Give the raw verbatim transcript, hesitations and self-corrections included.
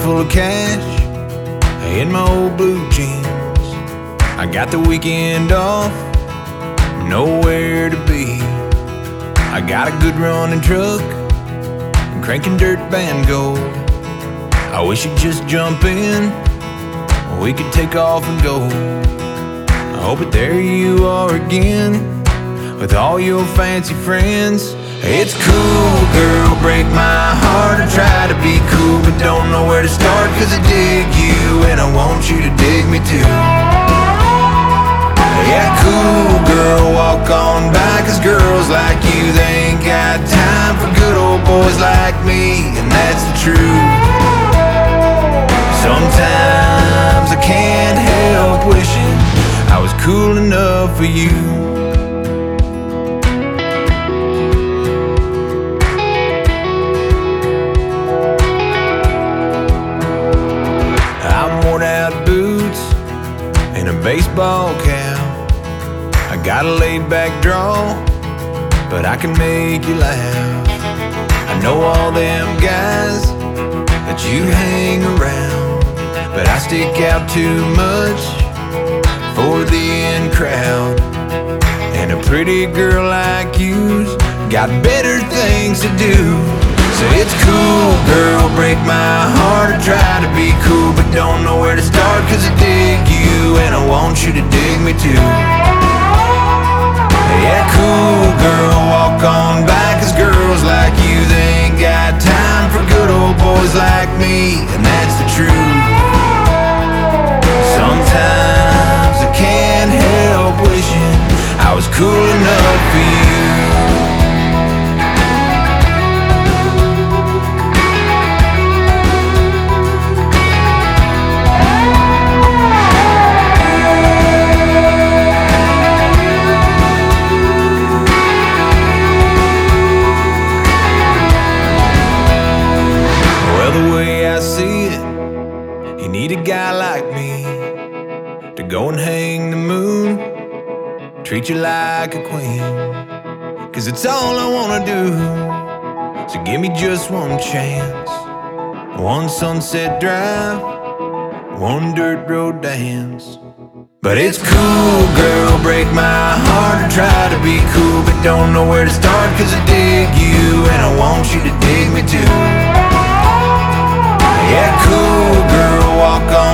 full of cash in my old blue jeans. I got the weekend off, nowhere to be. I got a good running truck, I'm cranking dirt band gold. I wish you'd just jump in, we could take off and go. Oh, but there you are again, with all your fancy friends. It's cool, girl, break my heart. I try to be cool, but don't know where to start. Cause I dig you, and I want you to dig me too. Yeah, cool, girl, walk on by. Cause girls like you, they ain't got time for good old boys like me, and that's the truth. Sometimes I can't help wishing I was cool enough for you. I'm worn out boots and a baseball cap. I got a laid back draw, but I can make you laugh. I know all them guys that you hang around, but I stick out too much for the in crowd. And a pretty girl like you's got better things to do. So it's cool, girl, break my heart. I try to be cool, but don't know where to start. Cause I dig you, and I want you to dig me too. Yeah, cool, girl, walk on by. Cause girls like you, they ain't got time for good old boys like me, and that's the truth. Sometimes I can't help wishing I was cool enough for you. Need a guy like me to go and hang the moon, treat you like a queen. Cause it's all I wanna do. So give me just one chance, one sunset drive, one dirt road dance. But it's cool, girl, break my heart. I try to be cool, but don't know where to start. Cause I dig you, and I want you to dig me too. Yeah, cool, girl, walk on